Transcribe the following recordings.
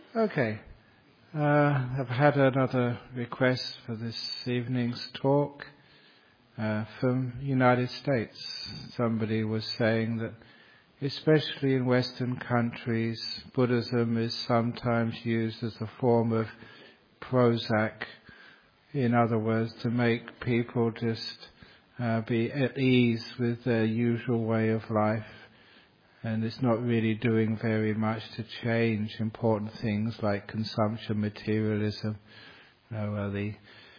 Okay. I've had another request for this evening's talk from United States. Somebody was saying that, especially in Western countries, Buddhism is sometimes used as a form of Prozac. In other words, to make people just be at ease with their usual way of life. And it's not really doing very much to change important things like consumption, materialism, the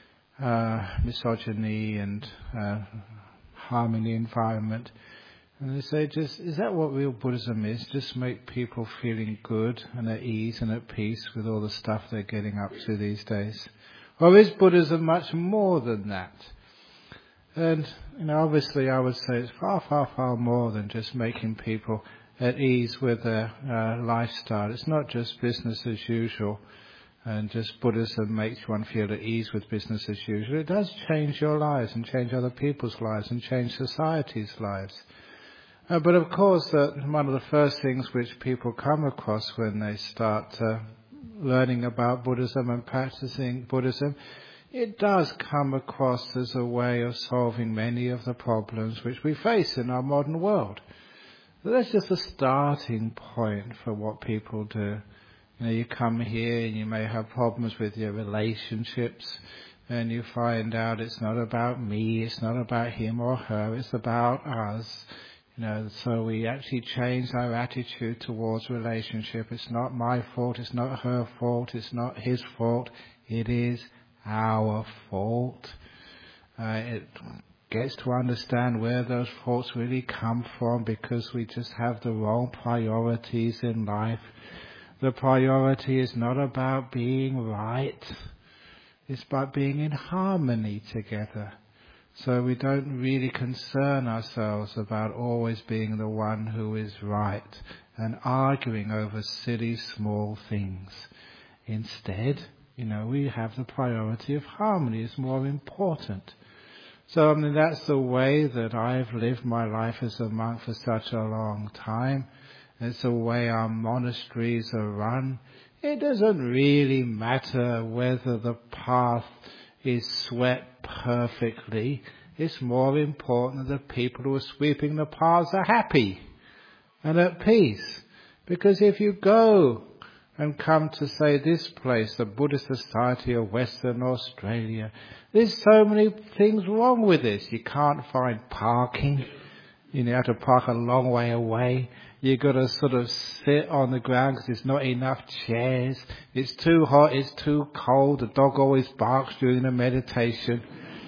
misogyny and harming the environment. And they say, is that what real Buddhism is? Just make people feeling good and at ease and at peace with all the stuff they're getting up to these days? Or is Buddhism much more than that? And, obviously I would say it's far, far, far more than just making people at ease with their lifestyle. It's not just business as usual, and just Buddhism makes one feel at ease with business as usual. It does change your lives and change other people's lives and change society's lives. But of course, one of the first things which people come across when they start learning about Buddhism and practicing Buddhism, it does come across as a way of solving many of the problems which we face in our modern world. So that's just a starting point for what people do. You come here and you may have problems with your relationships, and you find out it's not about me, it's not about him or her, it's about us. So we actually change our attitude towards relationship. It's not my fault, it's not her fault, it's not his fault, it is our fault. It gets to understand where those faults really come from, because we just have the wrong priorities in life. The priority is not about being right, it's about being in harmony together. So we don't really concern ourselves about always being the one who is right and arguing over silly small things. Instead, we have the priority of harmony is more important. So that's the way that I've lived my life as a monk for such a long time. It's the way our monasteries are run. It doesn't really matter whether the path is swept perfectly. It's more important that the people who are sweeping the paths are happy and at peace. Because if you go and come to, say, this place, the Buddhist Society of Western Australia, there's so many things wrong with this. You can't find parking. You have to park a long way away. You've got to sort of sit on the ground because there's not enough chairs. It's too hot, it's too cold. The dog always barks during the meditation.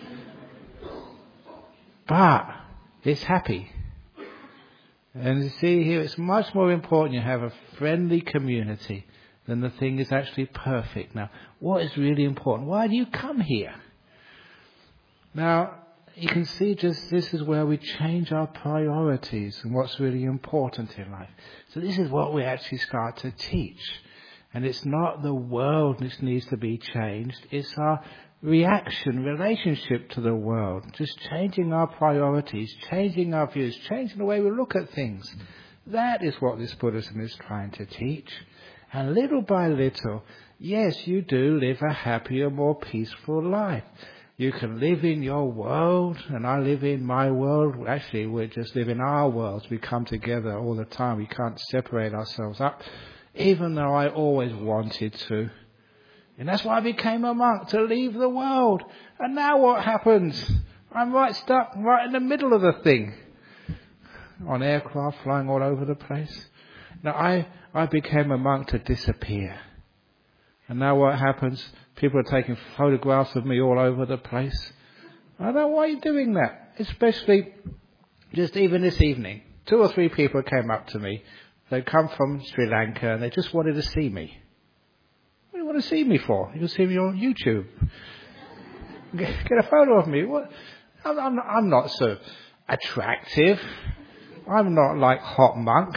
But it's happy. And you see here, it's much more important you have a friendly community than the thing is actually perfect. Now, what is really important? Why do you come here? Now, you can see just this is where we change our priorities and what's really important in life. So this is what we actually start to teach. And it's not the world which needs to be changed, it's our relationship to the world. Just changing our priorities, changing our views, changing the way we look at things. That is what this Buddhism is trying to teach. And little by little, yes, you do live a happier, more peaceful life. You can live in your world, and I live in my world. Actually, we just live in our worlds. We come together all the time. We can't separate ourselves up, even though I always wanted to. And that's why I became a monk, to leave the world. And now what happens? I'm stuck right in the middle of the thing. On aircraft flying all over the place. Now I became a monk to disappear. And now what happens? People are taking photographs of me all over the place. I don't know why you're doing that. Especially just even this evening. 2 or 3 people came up to me. They come from Sri Lanka and they just wanted to see me. What do you want to see me for? You can see me on YouTube. Get a photo of me. What? I'm not so attractive. I'm not like hot monk.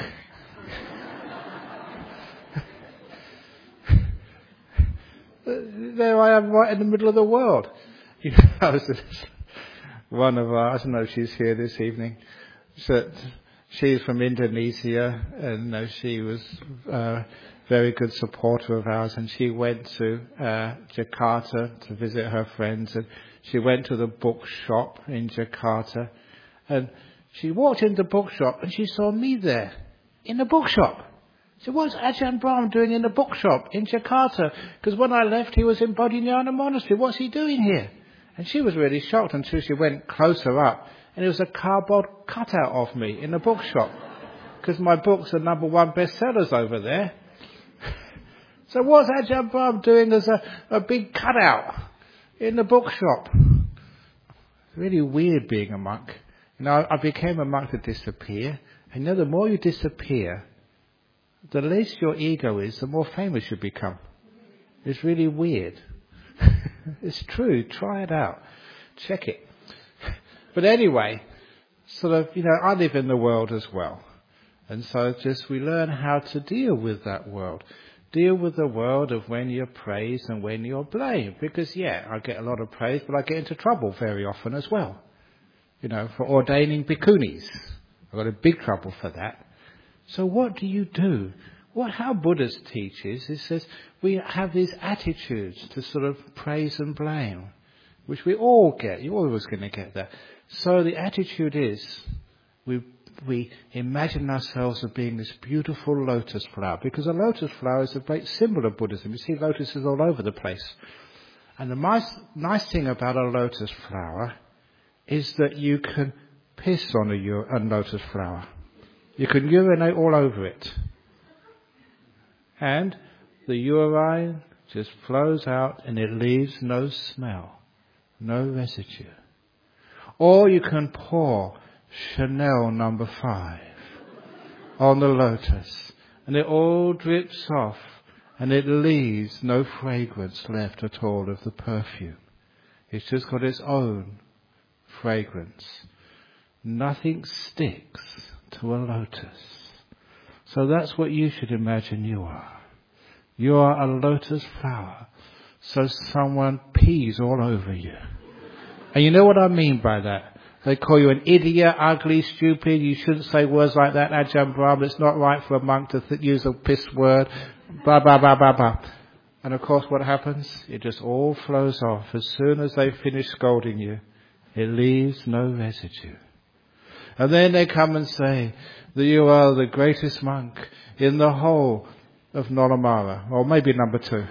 There I am right in the middle of the world. One of our, I don't know if she's here this evening, she's from Indonesia, and she was a very good supporter of ours, and she went to Jakarta to visit her friends, and she went to the bookshop in Jakarta, and she walked into the bookshop and she saw me there in the bookshop. She said, what's Ajahn Brahm doing in the bookshop in Jakarta? Because when I left, he was in Bodhinyana Monastery. What's he doing here? And she was really shocked until she went closer up, and it was a cardboard cutout of me in the bookshop, because my books are #1 bestsellers over there. So what's Ajahn Brahm doing as a big cutout in the bookshop? It's really weird being a monk. I became a monk to disappear. And the more you disappear, the less your ego is, the more famous you become. It's really weird. It's true. Try it out. Check it. But anyway, I live in the world as well. And so we learn how to deal with that world. Deal with the world of when you're praised and when you're blamed. Because, I get a lot of praise, but I get into trouble very often as well. For ordaining bhikkhunis. I got in big trouble for that. So what do you do? How Buddha teaches, it says we have these attitudes to sort of praise and blame, which we all get. You're always going to get that. So the attitude is we imagine ourselves as being this beautiful lotus flower, because a lotus flower is a great symbol of Buddhism. You see lotuses all over the place. And the nice thing about a lotus flower is that you can piss on a lotus flower. You can urinate all over it. And the urine just flows out and it leaves no smell, no residue. Or you can pour Chanel No. 5 on the lotus and it all drips off and it leaves no fragrance left at all of the perfume. It's just got its own fragrance. Nothing sticks to a lotus. So that's what you should imagine you are. You are a lotus flower. So someone pees all over you. And you know what I mean by that? They call you an idiot, ugly, stupid. You shouldn't say words like that, Ajahn Brahm. It's not right for a monk to use a piss word. Blah, blah, blah, blah, blah. And of course what happens? It just all flows off. As soon as they finish scolding you, it leaves no residue. And then they come and say that you are the greatest monk in the whole of Nolamara, or maybe number 2.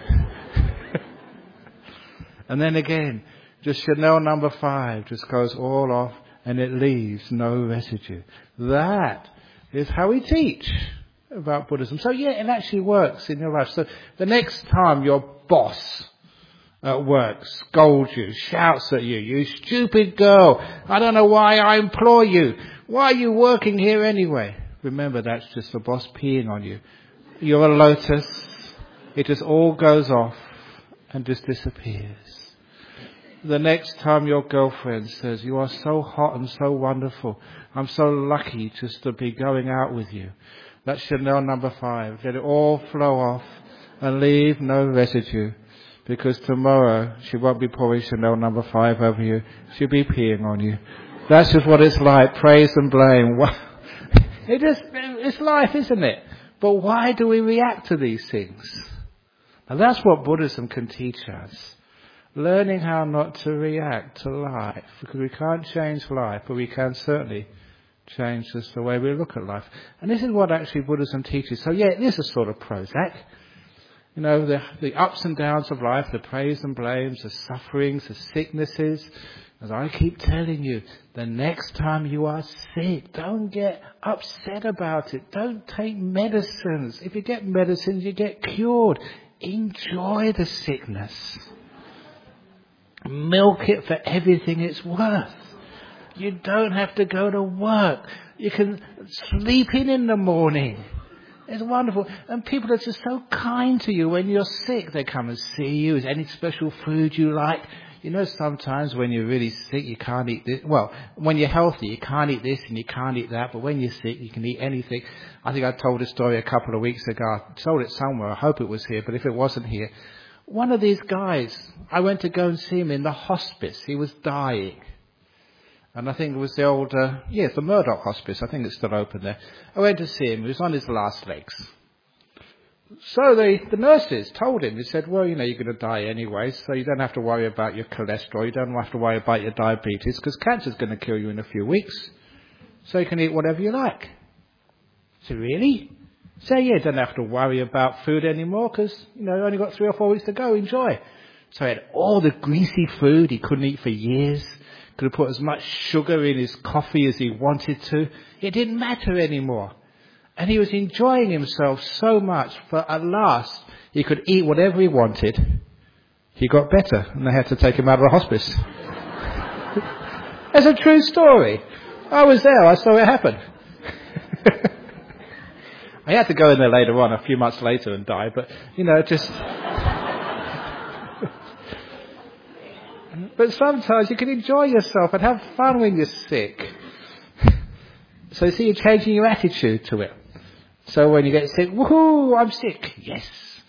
And then again, just Chanel No. 5 just goes all off and it leaves no residue. That is how we teach about Buddhism. So it actually works in your life. So the next time your boss at work scolds you, shouts at you, you stupid girl, I don't know why I employ you. Why are you working here anyway? Remember, that's just the boss peeing on you. You're a lotus. It just all goes off and just disappears. The next time your girlfriend says, you are so hot and so wonderful, I'm so lucky just to be going out with you. That's Chanel No. 5. Let it all flow off and leave no residue. Because tomorrow she won't be pouring Chanel No. 5 over you. She'll be peeing on you. That's just what it's like. Praise and blame. It's life, isn't it? But why do we react to these things? And that's what Buddhism can teach us. Learning how not to react to life. Because we can't change life, but we can certainly change just the way we look at life. And this is what actually Buddhism teaches. So it is a sort of Prozac. The ups and downs of life, the praise and blames, the sufferings, the sicknesses. As I keep telling you, the next time you are sick, don't get upset about it. Don't take medicines. If you get medicines, you get cured. Enjoy the sickness. Milk it for everything it's worth. You don't have to go to work. You can sleep in the morning. It's wonderful. And people are just so kind to you when you're sick. They come and see you. Is there any special food you like? Sometimes when you're really sick, you can't eat this. Well, when you're healthy, you can't eat this and you can't eat that. But when you're sick, you can eat anything. I think I told this story a couple of weeks ago. I told it somewhere. I hope it was here. But if it wasn't here, one of these guys, I went to go and see him in the hospice. He was dying. And I think it was the old, the Murdoch Hospice. I think it's still open there. I went to see him. He was on his last legs. So the nurses told him, they said, well, you're going to die anyway, so you don't have to worry about your cholesterol, you don't have to worry about your diabetes, because cancer's going to kill you in a few weeks. So you can eat whatever you like. I said, really? So you don't have to worry about food anymore, because, you only got 3 or 4 weeks to go, enjoy. So he had all the greasy food he couldn't eat for years, could have put as much sugar in his coffee as he wanted to. It didn't matter anymore. And he was enjoying himself so much, but at last he could eat whatever he wanted. He got better, and they had to take him out of the hospice. It's a true story. I was there, I saw it happen. I had to go in there later on, a few months later, and die, but, just... But sometimes you can enjoy yourself and have fun when you're sick. So you see, you're changing your attitude to it. So when you get sick, woohoo, I'm sick. Yes.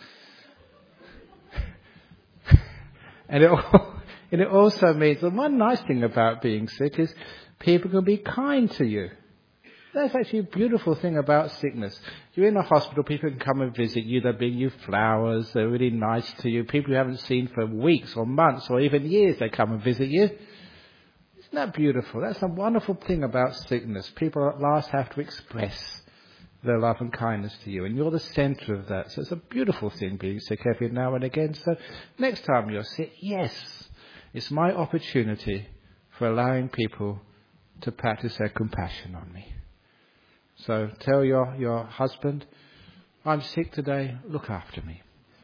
And it also means that one nice thing about being sick is people can be kind to you. That's actually a beautiful thing about sickness. You're in a hospital, people can come and visit you, they bring you flowers, they're really nice to you. People you haven't seen for weeks or months or even years, they come and visit you. Isn't that beautiful? That's a wonderful thing about sickness. People at last have to express their love and kindness to you, and you're the centre of that. So it's a beautiful thing being sick every now and again. So next time you're sick, yes, it's my opportunity for allowing people to practice their compassion on me. So tell your husband, I'm sick today, look after me.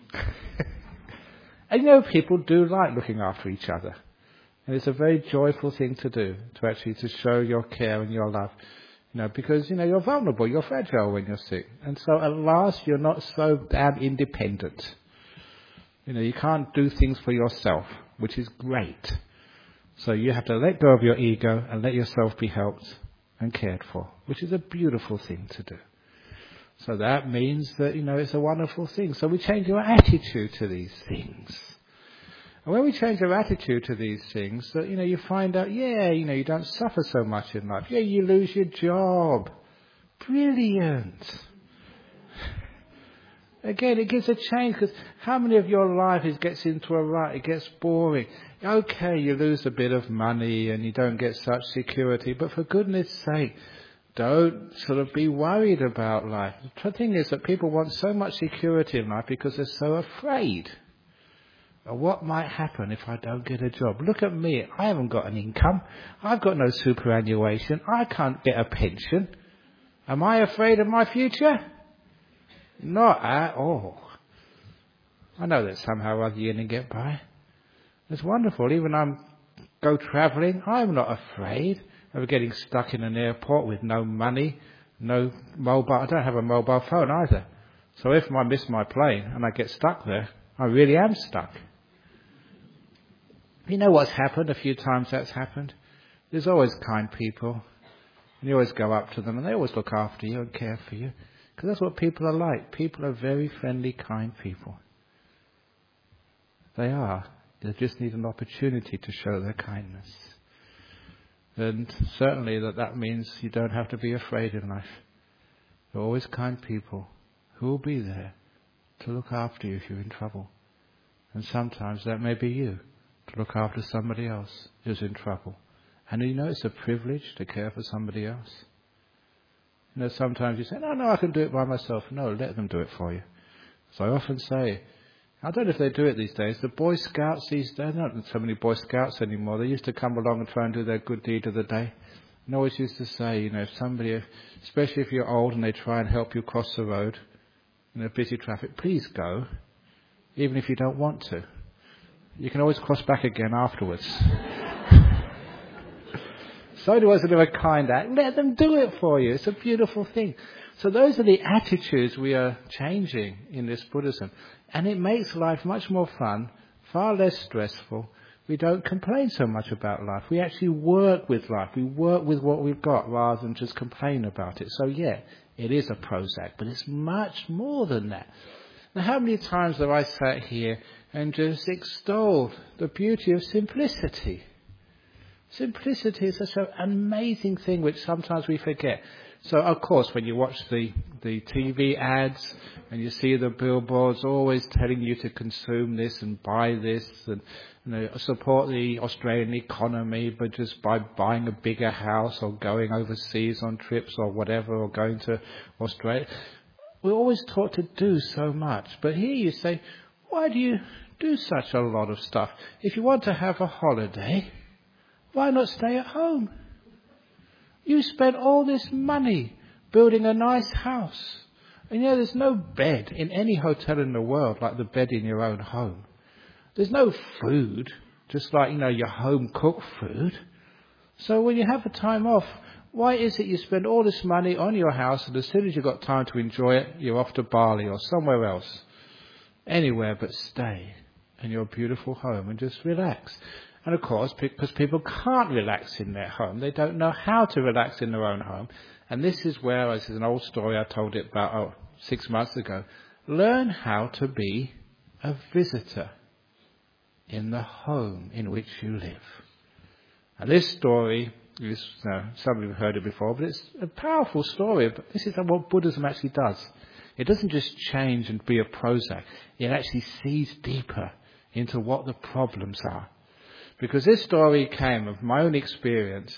And people do like looking after each other. And it's a very joyful thing to do, to show your care and your love. Because, you're vulnerable, you're fragile when you're sick. And so at last you're not so damn independent. You can't do things for yourself, which is great. So you have to let go of your ego and let yourself be helped and cared for, which is a beautiful thing to do. So that means that, it's a wonderful thing. So we change our attitude to these things. And when we change our attitude to these things, that, you find out, you don't suffer so much in life. Yeah, you lose your job. Brilliant. Again, it gives a change, because how many of your life gets into a rut, it gets boring. Okay, you lose a bit of money and you don't get such security, but for goodness sake, don't sort of be worried about life. The thing is that people want so much security in life because they're so afraid of what might happen if I don't get a job. Look at me, I haven't got an income, I've got no superannuation, I can't get a pension. Am I afraid of my future? Not at all. I know that somehow or other you're going to get by. It's wonderful. Even go travelling, I'm not afraid of getting stuck in an airport with no money, no mobile. I don't have a mobile phone either. So if I miss my plane and I get stuck there, I really am stuck. You know what's happened a few times that's happened? There's always kind people. And you always go up to them and they always look after you and care for you. Because that's what people are like. People are very friendly, kind people. They are. They just need an opportunity to show their kindness. And certainly that means you don't have to be afraid in life. There are always kind people who will be there to look after you if you're in trouble. And sometimes that may be you, to look after somebody else who's in trouble. And it's a privilege to care for somebody else. Sometimes you say, no, I can do it by myself. No, let them do it for you. So I often say, I don't know if they do it these days, the Boy Scouts these days, not so many Boy Scouts anymore, they used to come along and try and do their good deed of the day. And I always used to say, if somebody, especially if you're old and they try and help you cross the road in a busy traffic, please go, even if you don't want to. You can always cross back again afterwards. So do us a kind act. Let them do it for you. It's a beautiful thing. So those are the attitudes we are changing in this Buddhism. And it makes life much more fun, far less stressful. We don't complain so much about life. We actually work with life. We work with what we've got rather than just complain about it. So it is a Prozac, but it's much more than that. Now, how many times have I sat here and just extolled the beauty of simplicity? Simplicity is such an amazing thing which sometimes we forget. So, of course, when you watch the TV ads and you see the billboards always telling you to consume this and buy this and support the Australian economy, but just by buying a bigger house or going overseas on trips or whatever, or going to Australia. We're always taught to do so much. But here you say, why do you do such a lot of stuff? If you want to have a holiday, why not stay at home? You spent all this money building a nice house. And there's no bed in any hotel in the world like the bed in your own home. There's no food, just like, your home cooked food. So when you have a time off, why is it you spend all this money on your house and as soon as you've got time to enjoy it, you're off to Bali or somewhere else? Anywhere but stay in your beautiful home and just relax. And of course, because people can't relax in their home, they don't know how to relax in their own home. And this is where, this is an old story, I told it about 6 months ago. Learn how to be a visitor in the home in which you live. And this story is, some of you have heard it before, but it's a powerful story. But this is what Buddhism actually does. It doesn't just change and be a Prozac. It actually sees deeper into what the problems are. Because this story came of my own experience.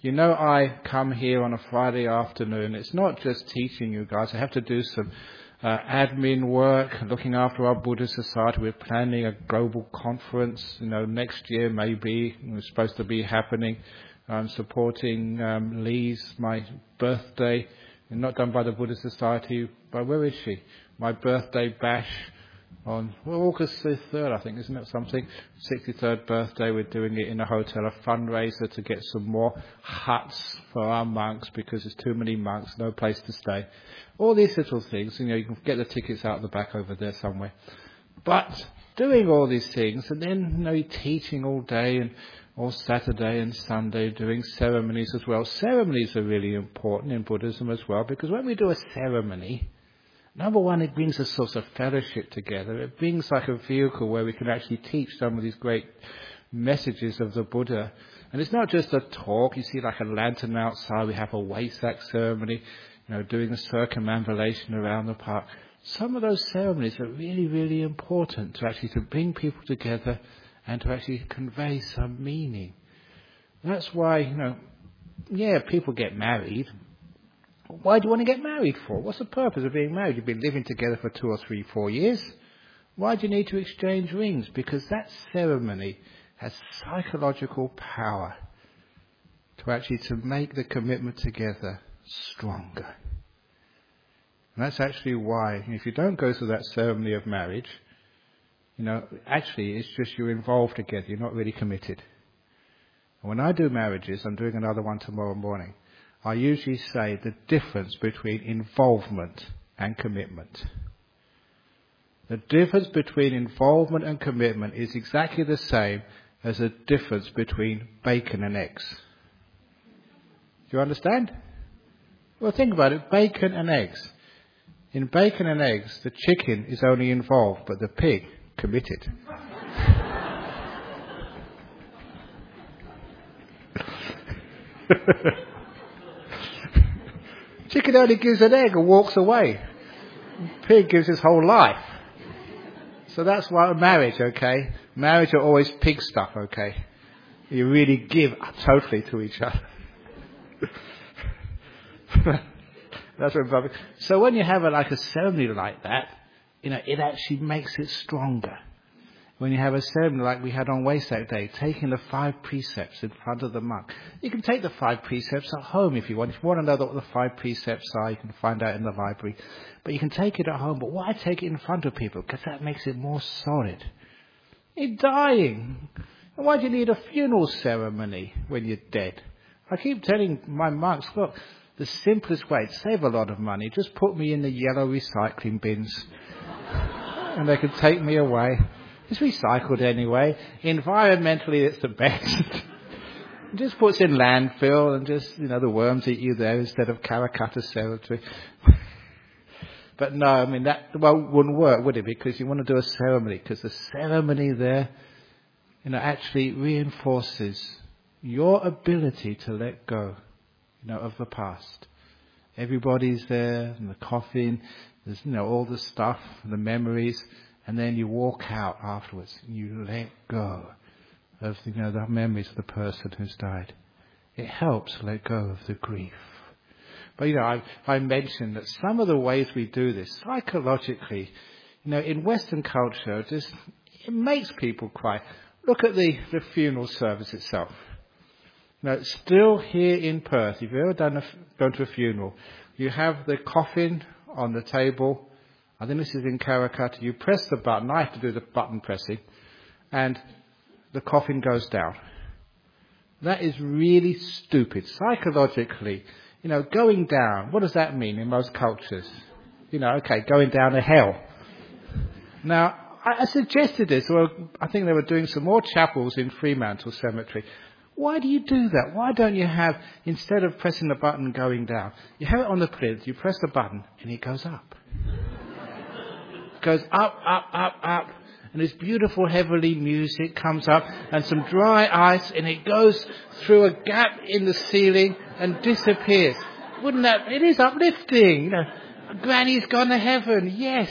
I come here on a Friday afternoon. It's not just teaching you guys. I have to do some admin work, looking after our Buddhist society. We're planning a global conference, next year maybe. It's supposed to be happening. I'm supporting Lee's, my birthday, not done by the Buddhist Society, but where is she? My birthday bash on August the 3rd, I think, isn't it something? 63rd birthday, we're doing it in a hotel, a fundraiser to get some more huts for our monks because there's too many monks, no place to stay. All these little things, you can get the tickets out the back over there somewhere. But doing all these things and then, teaching all day and all Saturday and Sunday, doing ceremonies as well. Ceremonies are really important in Buddhism as well, because when we do a ceremony, number one, it brings a source of fellowship together. It brings like a vehicle where we can actually teach some of these great messages of the Buddha. And it's not just a talk. You see like a lantern outside. We have a Wesak ceremony, doing a circumambulation around the park. Some of those ceremonies are really, really important to bring people together and to actually convey some meaning. That's why, people get married. Why do you want to get married for? What's the purpose of being married? You've been living together for 2 or 3, 4 years. Why do you need to exchange rings? Because that ceremony has psychological power to make the commitment together stronger. And that's actually why, if you don't go through that ceremony of marriage, actually it's just you're involved together, you're not really committed. And when I do marriages, I'm doing another one tomorrow morning, I usually say the difference between involvement and commitment. The difference between involvement and commitment is exactly the same as the difference between bacon and eggs. Do you understand? Well, think about it. Bacon and eggs. In bacon and eggs, the chicken is only involved, but the pig committed. Chicken only gives an egg and walks away. Pig gives his whole life. So that's why marriage, okay? Marriage are always pig stuff, okay? You really give totally to each other. That's what. So when you have a ceremony like that, it actually makes it stronger. When you have a ceremony like we had on Wesak Day, taking the 5 precepts in front of the monk. You can take the 5 precepts at home if you want. If you want to know what the 5 precepts are, you can find out in the library. But you can take it at home. But why take it in front of people? Because that makes it more solid. You're dying. And why do you need a funeral ceremony when you're dead? I keep telling my monks, look, the simplest way to save a lot of money, just put me in the yellow recycling bins. And they can take me away. It's recycled anyway. Environmentally, it's the best. It just puts in landfill and just, the worms eat you there instead of Karakata cemetery. But no, that wouldn't work, would it? Because you want to do a ceremony. Because the ceremony there, actually reinforces, your ability to let go, of the past. Everybody's there, and the coffin, there's, all the stuff, the memories, and then you walk out afterwards, and you let go of, the memories of the person who's died. It helps let go of the grief. But, I mentioned that some of the ways we do this psychologically, in Western culture, it makes people cry. Look at the funeral service itself. Still here in Perth, if you've ever gone to a funeral, you have the coffin on the table. I think this is in Karrakatta. You press the button. I have to do the button pressing. And the coffin goes down. That is really stupid. Psychologically, going down, what does that mean in most cultures? Going down to hell. Now, I suggested this, or I think they were doing some more chapels in Fremantle Cemetery. Why do you do that? Why don't you have, instead of pressing the button and going down, you have it on the plinth, you press the button, and it goes up. It goes up, up, up, up, and this beautiful heavenly music comes up, and some dry ice, and it goes through a gap in the ceiling and disappears. It is uplifting, Granny's gone to heaven, yes.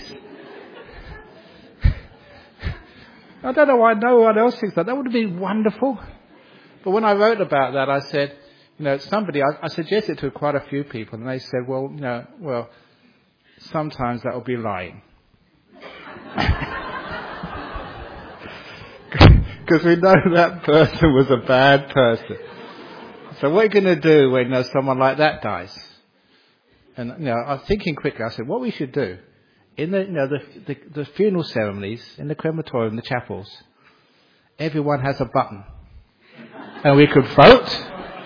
I don't know why no one else thinks that. That would have been wonderful. But when I wrote about that, I said, I suggested it to quite a few people, and they said, well, sometimes that will be lying. Because we know that person was a bad person. So what are you going to do when someone like that dies? And, I was thinking quickly, I said, what we should do, in the funeral ceremonies, in the crematorium, the chapels, everyone has a button. And we could vote.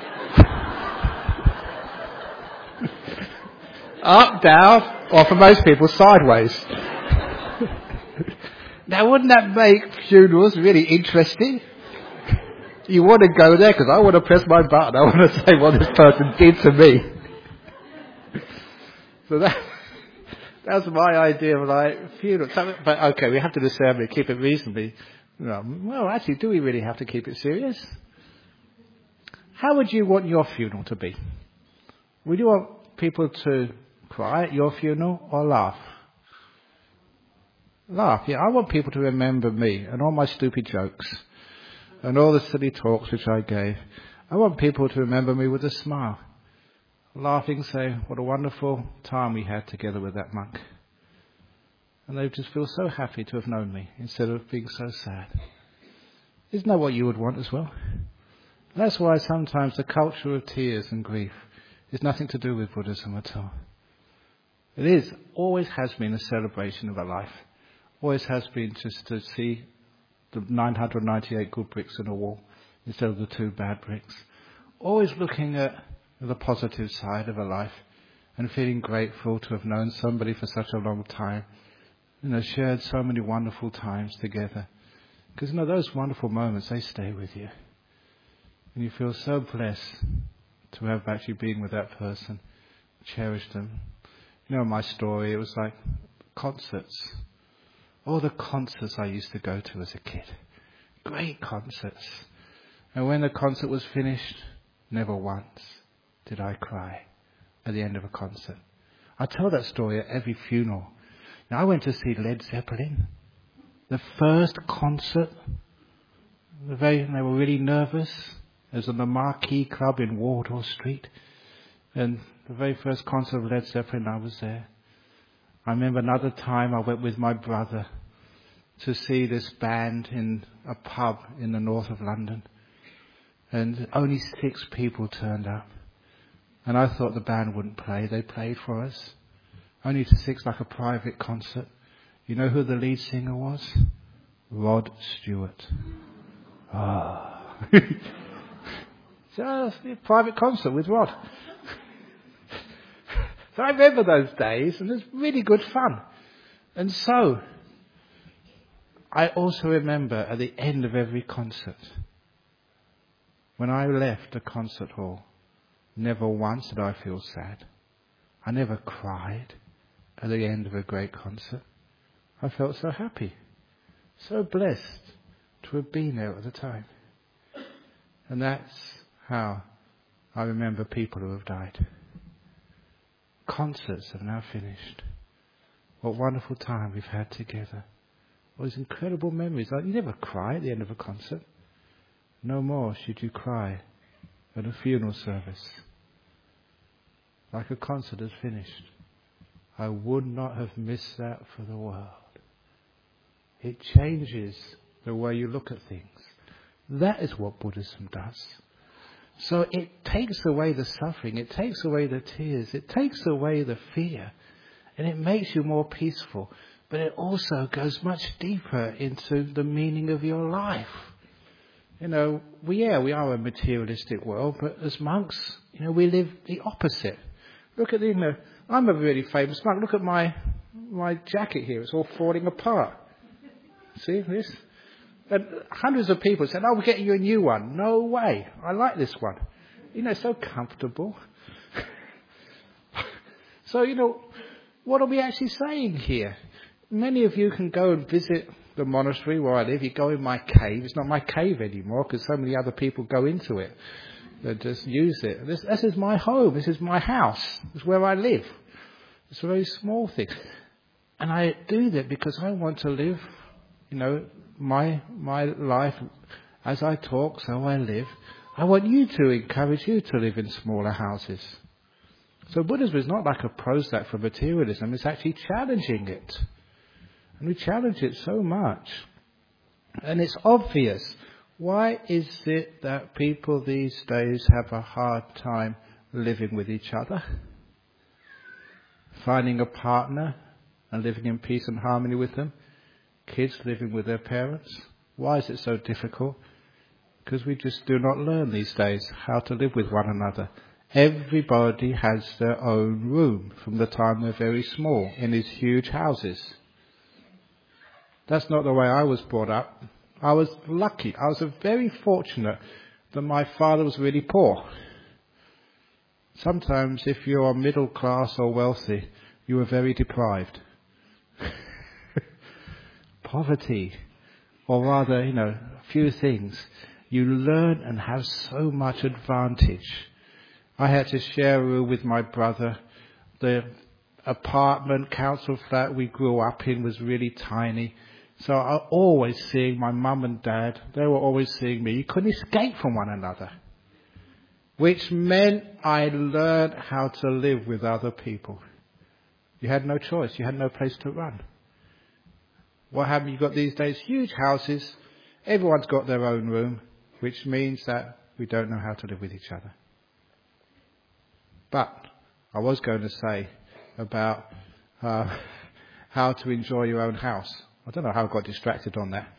Up, down, or for most people, sideways. Now, wouldn't that make funerals really interesting? You want to go there because I want to press my button. I want to say what this person did to me. So that's my idea of funeral. But okay, we have to do the ceremony, keep it reasonably. Well, actually, do we really have to keep it serious? How would you want your funeral to be? Would you want people to cry at your funeral or laugh? Laugh, yeah. I want people to remember me and all my stupid jokes and all the silly talks which I gave. I want people to remember me with a smile. Laughing, say, what a wonderful time we had together with that monk. And they just feel so happy to have known me instead of being so sad. Isn't that what you would want as well? That's why sometimes the culture of tears and grief is nothing to do with Buddhism at all. It always has been a celebration of a life. Always has been just to see the 998 good bricks in a wall instead of the 2 bad bricks. Always looking at the positive side of a life and feeling grateful to have known somebody for such a long time. Shared so many wonderful times together. Because, those wonderful moments, they stay with you. And you feel so blessed to have actually been with that person, cherished them. My story, it was like concerts. All the concerts I used to go to as a kid. Great concerts. And when the concert was finished, never once did I cry at the end of a concert. I tell that story at every funeral. I went to see Led Zeppelin. The first concert, they were really nervous. It was in the Marquee Club in Wardour Street. And the very first concert of Led Zeppelin, I was there. I remember another time I went with my brother to see this band in a pub in the north of London. And only 6 people turned up. And I thought the band wouldn't play. They played for us. Only 6, like a private concert. You know who the lead singer was? Rod Stewart. So it's a private concert with Rod. So I remember those days, and it was really good fun. And so, I also remember at the end of every concert, when I left the concert hall, never once did I feel sad. I never cried at the end of a great concert. I felt so happy, so blessed to have been there at the time. And that's how I remember people who have died. Concerts have now finished. What wonderful time we've had together. All these incredible memories. Like, you never cry at the end of a concert. No more should you cry at a funeral service. Like a concert has finished. I would not have missed that for the world. It changes the way you look at things. That is what Buddhism does. So it takes away the suffering, it takes away the tears, it takes away the fear, and it makes you more peaceful. But it also goes much deeper into the meaning of your life. You know, we are a materialistic world, but as monks, you know, we live the opposite. Look at I'm a really famous monk. Look at my jacket here. It's all falling apart. See this? And hundreds of people said, we'll get you a new one. No way. I like this one. You know, it's so comfortable. So, you know, what are we actually saying here? Many of you can go and visit the monastery where I live. You go in my cave. It's not my cave anymore because so many other people go into it. They just use it. This is my home. This is my house. It's where I live. It's a very small thing. And I do that because I want to live, you know, my life as I talk, so I live. I want you to encourage you to live in smaller houses. So Buddhism is not like a Prozac for materialism. It's actually challenging it. And we challenge it so much. And it's obvious. Why is it that people these days have a hard time living with each other? Finding a partner and living in peace and harmony with them? Kids living with their parents? Why is it so difficult? Because we just do not learn these days how to live with one another. Everybody has their own room from the time they're very small in these huge houses. That's not the way I was brought up. I was lucky. I was very fortunate that my father was really poor. Sometimes if you're middle class or wealthy, you are very deprived. Poverty, or rather, you know, a few things. You learn and have so much advantage. I had to share a room with my brother. The apartment, council flat we grew up in was really tiny. So I was always seeing my mum and dad. They were always seeing me. You couldn't escape from one another. Which meant I learned how to live with other people. You had no choice. You had no place to run. What happened? You've got these days huge houses. Everyone's got their own room, which means that we don't know how to live with each other. But I was going to say about how to enjoy your own house. I don't know how I got distracted on that.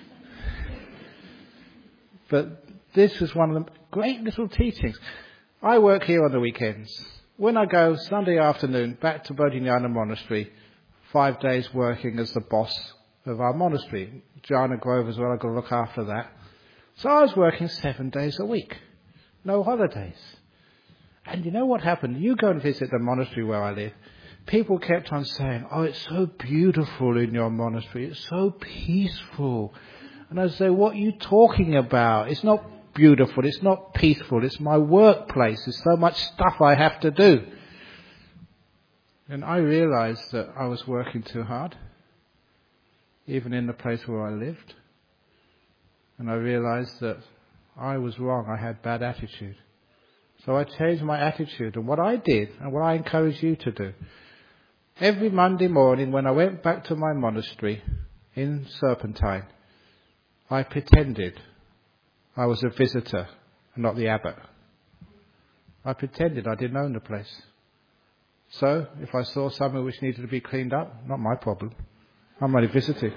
But this is one of the great little teachings. I work here on the weekends. When I go Sunday afternoon back to Bodhinyana Monastery, 5 days working as the boss of our monastery. Jhana Grove as well, I've got to look after that. So I was working 7 days a week. No holidays. And you know what happened? You go and visit the monastery where I live. People kept on saying, it's so beautiful in your monastery. It's so peaceful. And I say, what are you talking about? It's not beautiful. It's not peaceful. It's my workplace. There's so much stuff I have to do. And I realized that I was working too hard, even in the place where I lived. And I realized that I was wrong. I had bad attitude. So I changed my attitude. And what I did, and what I encourage you to do, every Monday morning when I went back to my monastery in Serpentine, I pretended I was a visitor and not the abbot. I pretended I didn't own the place. So if I saw something which needed to be cleaned up, not my problem. I'm only visiting.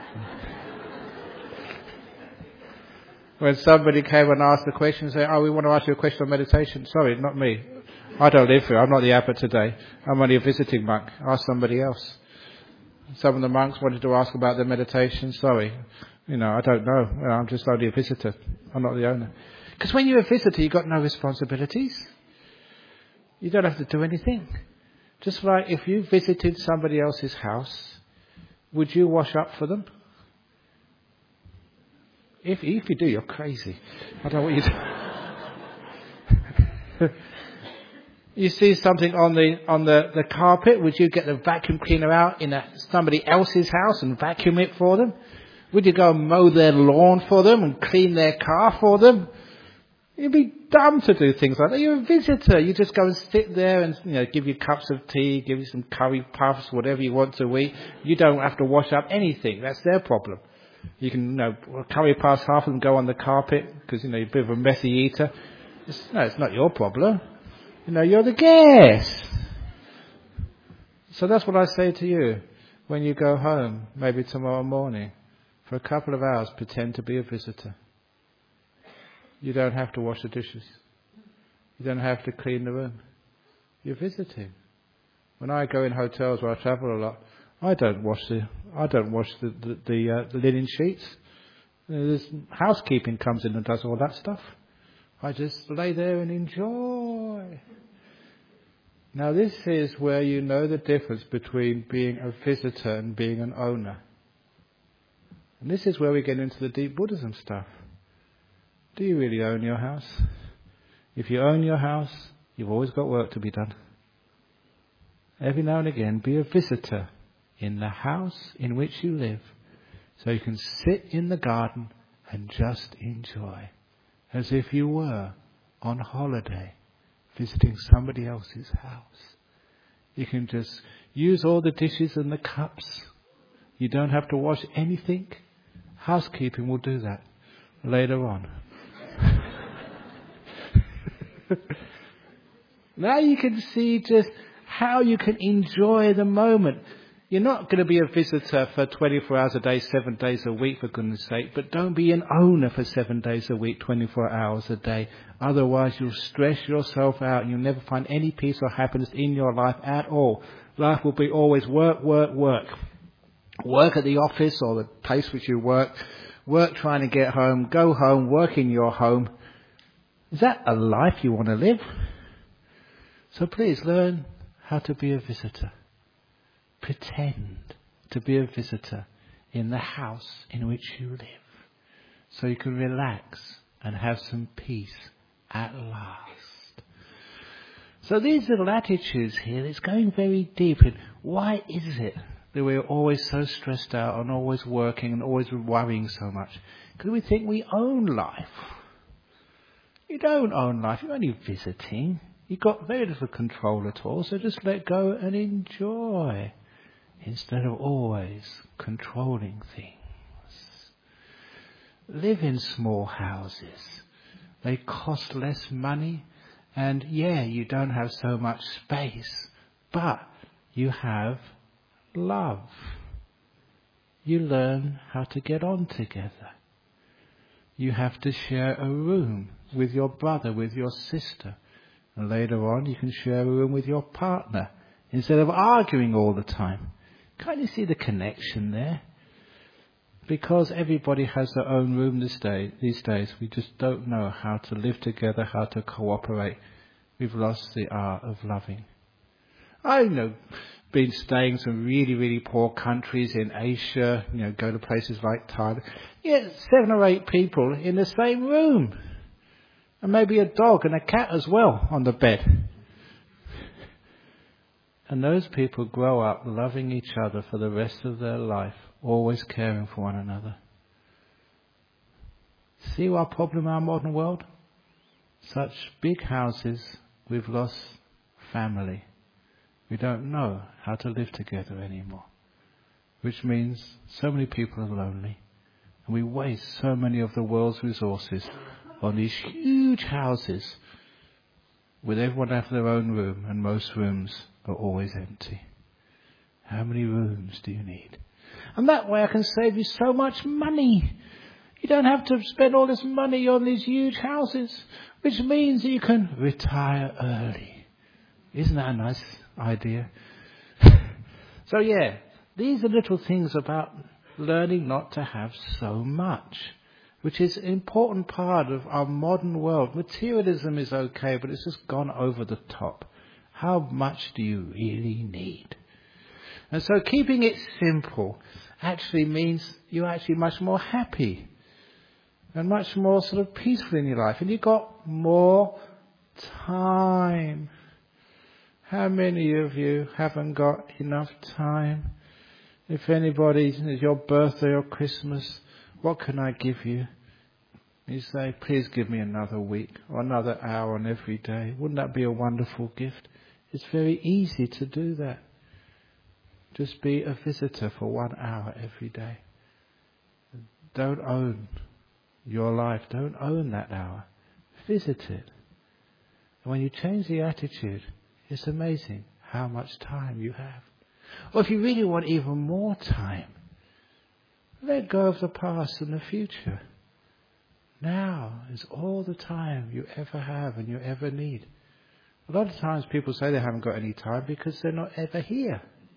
When somebody came and asked a question, say, we want to ask you a question on meditation. Sorry, not me. I don't live here. I'm not the abbot today. I'm only a visiting monk. Ask somebody else. Some of the monks wanted to ask about their meditation. Sorry. I don't know. I'm just only a visitor. I'm not the owner. Because when you're a visitor, you've got no responsibilities. You don't have to do anything. Just like if you visited somebody else's house, would you wash up for them? If you do, you're crazy. I don't know what you do. You see something on the carpet, would you get the vacuum cleaner out in somebody else's house and vacuum it for them? Would you go and mow their lawn for them and clean their car for them? You'd be dumb to do things like that. You're a visitor. You just go and sit there and, give you cups of tea, give you some curry puffs, whatever you want to eat. You don't have to wash up anything. That's their problem. You can, curry puffs, half of them go on the carpet because, you're a bit of a messy eater. It's not your problem. You're the guest. So that's what I say to you when you go home, maybe tomorrow morning. For a couple of hours, pretend to be a visitor. You don't have to wash the dishes. You don't have to clean the room. You're visiting. When I go in hotels where I travel a lot, I don't wash the linen sheets. There's housekeeping comes in and does all that stuff. I just lay there and enjoy. Now this is where you know the difference between being a visitor and being an owner. And this is where we get into the deep Buddhism stuff. Do you really own your house? If you own your house, you've always got work to be done. Every now and again, be a visitor in the house in which you live, so you can sit in the garden and just enjoy, as if you were on holiday, visiting somebody else's house. You can just use all the dishes and the cups. You don't have to wash anything. Housekeeping will do that later on. Now you can see just how you can enjoy the moment. You're not going to be a visitor for 24 hours a day, 7 days a week, for goodness sake, but don't be an owner for 7 days a week, 24 hours a day. Otherwise you'll stress yourself out and you'll never find any peace or happiness in your life at all. Life will be always work, work, work. Work at the office or the place which you work trying to get home, go home, work in your home. Is that a life you want to live? So please learn how to be a visitor. Pretend to be a visitor in the house in which you live, so you can relax and have some peace at last. So these little attitudes here, it's going very deep in why is it that we're always so stressed out and always working and always worrying so much? Because we think we own life. You don't own life, you're only visiting. You've got very little control at all, so just let go and enjoy, instead of always controlling things. Live in small houses. They cost less money, and you don't have so much space, but you have love. You learn how to get on together. You have to share a room with your brother, with your sister. And later on you can share a room with your partner instead of arguing all the time. Can't you see the connection there? Because everybody has their own room these days, we just don't know how to live together, how to cooperate. We've lost the art of loving. I've been staying in some really, really poor countries in Asia, go to places like Thailand. 7 or 8 people in the same room. And maybe a dog and a cat as well on the bed. And those people grow up loving each other for the rest of their life, always caring for one another. See our problem in our modern world? Such big houses, we've lost family. We don't know how to live together anymore. Which means so many people are lonely. And we waste so many of the world's resources on these huge houses with everyone having their own room, and most rooms are always empty. How many rooms do you need? And that way I can save you so much money. You don't have to spend all this money on these huge houses, which means you can retire early. Isn't that a nice idea? So these are little things about learning not to have so much, which is an important part of our modern world. Materialism is okay, but it's just gone over the top. How much do you really need? And so keeping it simple actually means you're actually much more happy and much more sort of peaceful in your life. And you've got more Time. How many of you haven't got enough time? If anybody, it's your birthday or Christmas, what can I give you? You say, please give me another week or another hour on every day. Wouldn't that be a wonderful gift? It's very easy to do that. Just be a visitor for 1 hour every day. Don't own your life. Don't own that hour. Visit it. And when you change the attitude, it's amazing how much time you have. Or if you really want even more time, let go of the past and the future. Now is all the time you ever have and you ever need. A lot of times people say they haven't got any time because they're not ever here.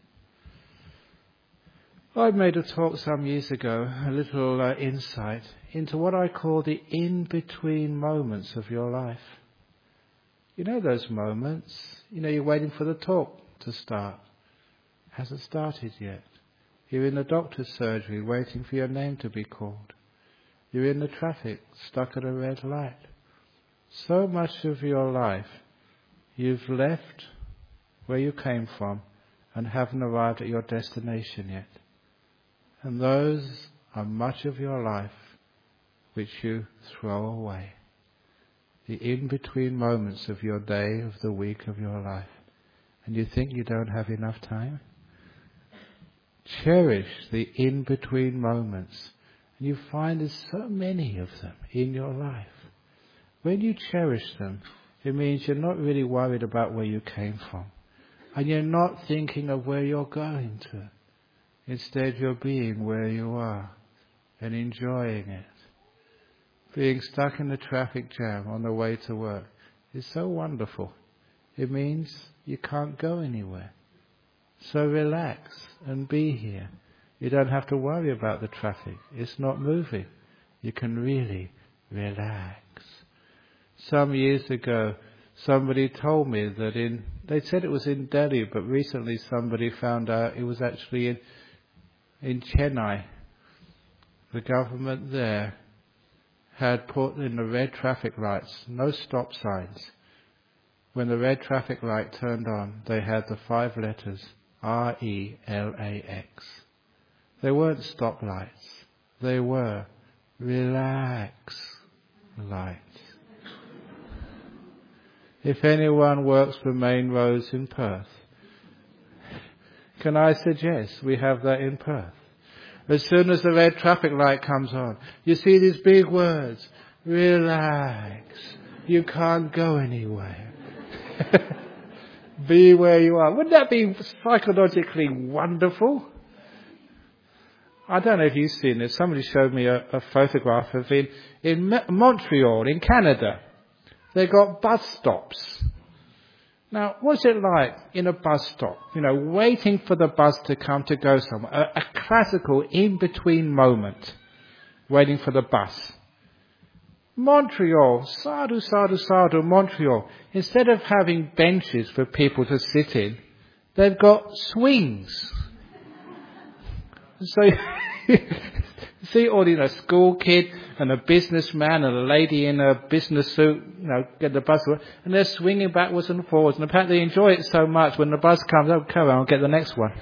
I made a talk some years ago, a little insight into what I call the in-between moments of your life. You know those moments, you're waiting for the talk to start. Hasn't started yet. You're in the doctor's surgery waiting for your name to be called. You're in the traffic, stuck at a red light. So much of your life, you've left where you came from and haven't arrived at your destination yet. And those are much of your life which you throw away. The in-between moments of your day, of the week, of your life. And you think you don't have enough time? Cherish the in-between moments. And you find there's so many of them in your life. When you cherish them, it means you're not really worried about where you came from. And you're not thinking of where you're going to. Instead, you're being where you are and enjoying it. Being stuck in the traffic jam on the way to work is so wonderful. It means you can't go anywhere. So relax and be here. You don't have to worry about the traffic. It's not moving. You can really relax. Some years ago, somebody told me that they said it was in Delhi, but recently somebody found out it was actually in Chennai. The government there had put in the red traffic lights, no stop signs. When the red traffic light turned on, they had the 5 letters, RELAX. They weren't stop lights. They were relax lights. If anyone works for Main Roads in Perth, can I suggest we have that in Perth? As soon as the red traffic light comes on, you see these big words, relax. You can't go anywhere. Be where you are. Wouldn't that be psychologically wonderful? I don't know if you've seen this. Somebody showed me a photograph of in Montreal, in Canada. They got bus stops. Now, what's it like in a bus stop? Waiting for the bus to come to go somewhere. A classical in-between moment. Waiting for the bus. Montreal, sadhu, sadhu, sadhu, Montreal. Instead of having benches for people to sit in, they've got swings. So, see all school kid and a businessman and a lady in a business suit, get the bus, and they're swinging backwards and forwards. And apparently they enjoy it so much when the bus comes, come on, I'll get the next one.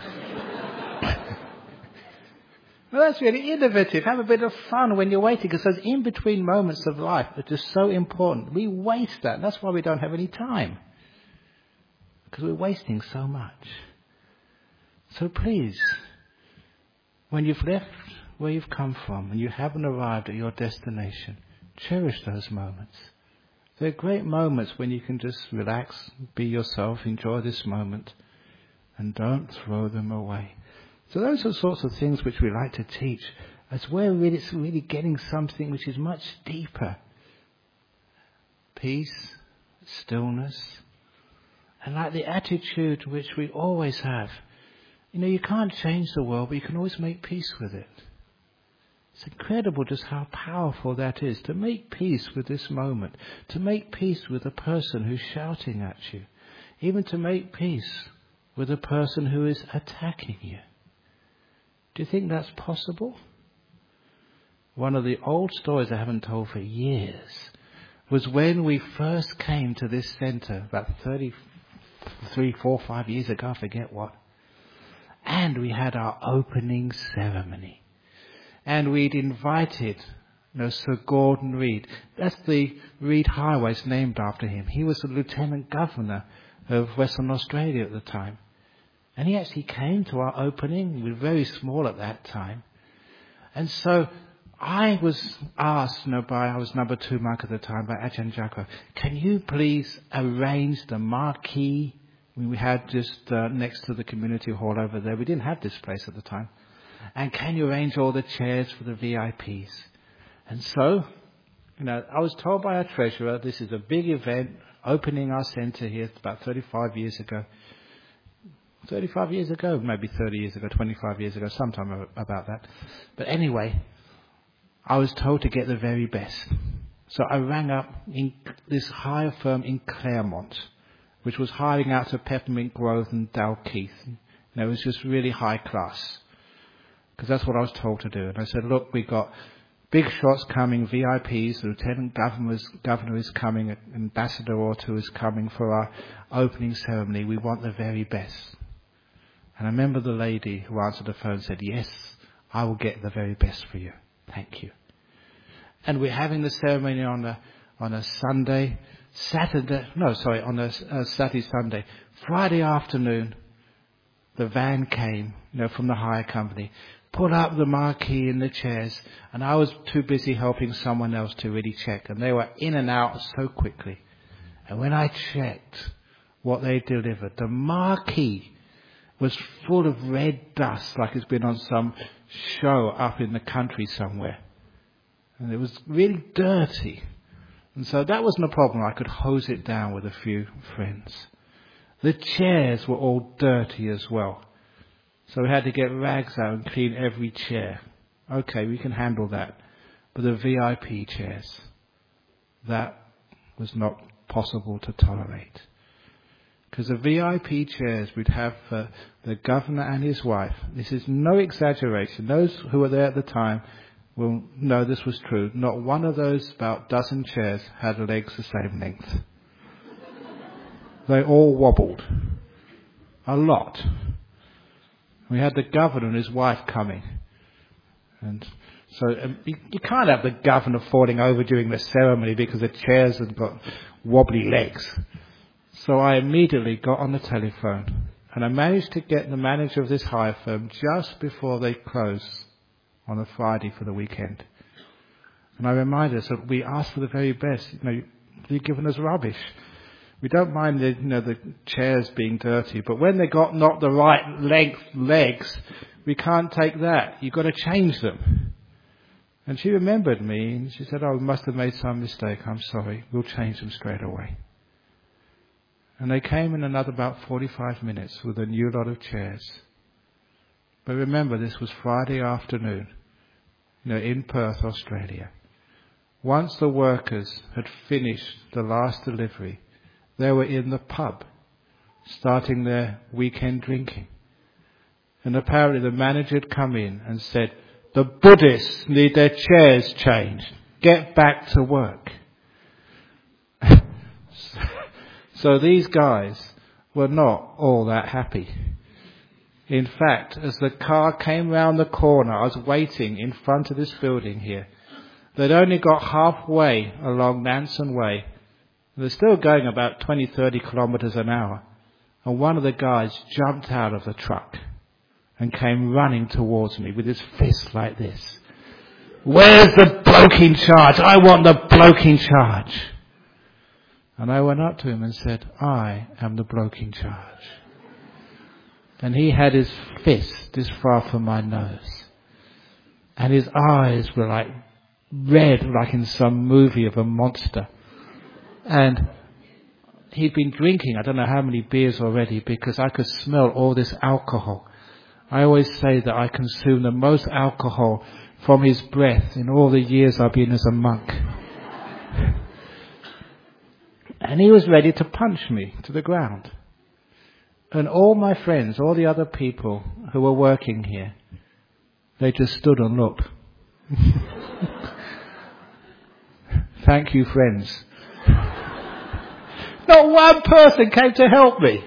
Well, that's really innovative. Have a bit of fun when you're waiting, because those in-between moments of life are just so important. We waste that. That's why we don't have any time. Because we're wasting so much. So please, when you've left where you've come from and you haven't arrived at your destination, cherish those moments. They're great moments when you can just relax, be yourself, enjoy this moment, and don't throw them away. So those are the sorts of things which we like to teach, as we're really getting something which is much deeper. Peace, stillness, and like the attitude which we always have. You can't change the world, but you can always make peace with it. It's incredible just how powerful that is, to make peace with this moment, to make peace with the person who's shouting at you, even to make peace with the person who is attacking you. Do you think that's possible? One of the old stories I haven't told for years was when we first came to this centre, about 33, 4, 5 years ago, I forget what. And we had our opening ceremony. And we'd invited Sir Gordon Reid. That's the Reid Highway, it's named after him. He was the Lieutenant Governor of Western Australia at the time. And he actually came to our opening. We were very small at that time. And so I was asked, I was number 2 monk at the time, by Ajahn Jacko, can you please arrange the marquee we had just next to the community hall over there? We didn't have this place at the time. And can you arrange all the chairs for the VIPs? And so, I was told by our treasurer, this is a big event, opening our centre here about 35 years ago. 35 years ago, maybe 30 years ago, 25 years ago, sometime about that. But anyway, I was told to get the very best. So I rang up in this hire firm in Claremont, which was hiring out to Peppermint Grove and Dalkeith. It was just really high class, because that's what I was told to do. And I said, look, we got big shots coming, VIPs, the Lieutenant Governor is coming, an ambassador or two is coming for our opening ceremony. We want the very best. And I remember the lady who answered the phone said, yes, I will get the very best for you. Thank you. And we're having the ceremony on a Sunday, on a Saturday, Sunday. Friday afternoon, the van came, from the hire company, put up the marquee and the chairs, and I was too busy helping someone else to really check, and they were in and out so quickly. And when I checked what they delivered, the marquee was full of red dust, like it's been on some show up in the country somewhere. And it was really dirty. And so that wasn't a problem. I could hose it down with a few friends. The chairs were all dirty as well. So we had to get rags out and clean every chair. Okay, we can handle that. But the VIP chairs, that was not possible to tolerate. Because the VIP chairs we'd have for the governor and his wife, this is no exaggeration. Those who were there at the time will know this was true. Not one of those about dozen chairs had legs the same length. They all wobbled. A lot. We had the governor and his wife coming. And so you can't have the governor falling over during the ceremony because the chairs had got wobbly legs. So I immediately got on the telephone and I managed to get the manager of this hire firm just before they closed on a Friday for the weekend. And I reminded us that we asked for the very best. You've given us rubbish. We don't mind the chairs being dirty, but when they got not the right length legs, we can't take that. You've got to change them. And she remembered me and she said, we must have made some mistake. I'm sorry. We'll change them straight away. And they came in another about 45 minutes with a new lot of chairs. But remember, this was Friday afternoon, in Perth, Australia. Once the workers had finished the last delivery, they were in the pub, starting their weekend drinking. And apparently the manager had come in and said, the Buddhists need their chairs changed. Get back to work. So these guys were not all that happy. In fact, as the car came round the corner, I was waiting in front of this building here. They'd only got halfway along Nansen Way. They're still going about 20, 30 kilometres an hour. And one of the guys jumped out of the truck and came running towards me with his fist like this. Where's the bloke in charge? I want the bloke in charge. And I went up to him and said, I am the bloke in charge. And he had his fist this far from my nose. And his eyes were like red, like in some movie of a monster. And he'd been drinking, I don't know how many beers already, because I could smell all this alcohol. I always say that I consumed the most alcohol from his breath in all the years I've been as a monk. And he was ready to punch me to the ground. And all my friends, all the other people who were working here, they just stood and looked. Thank you, friends. Not one person came to help me.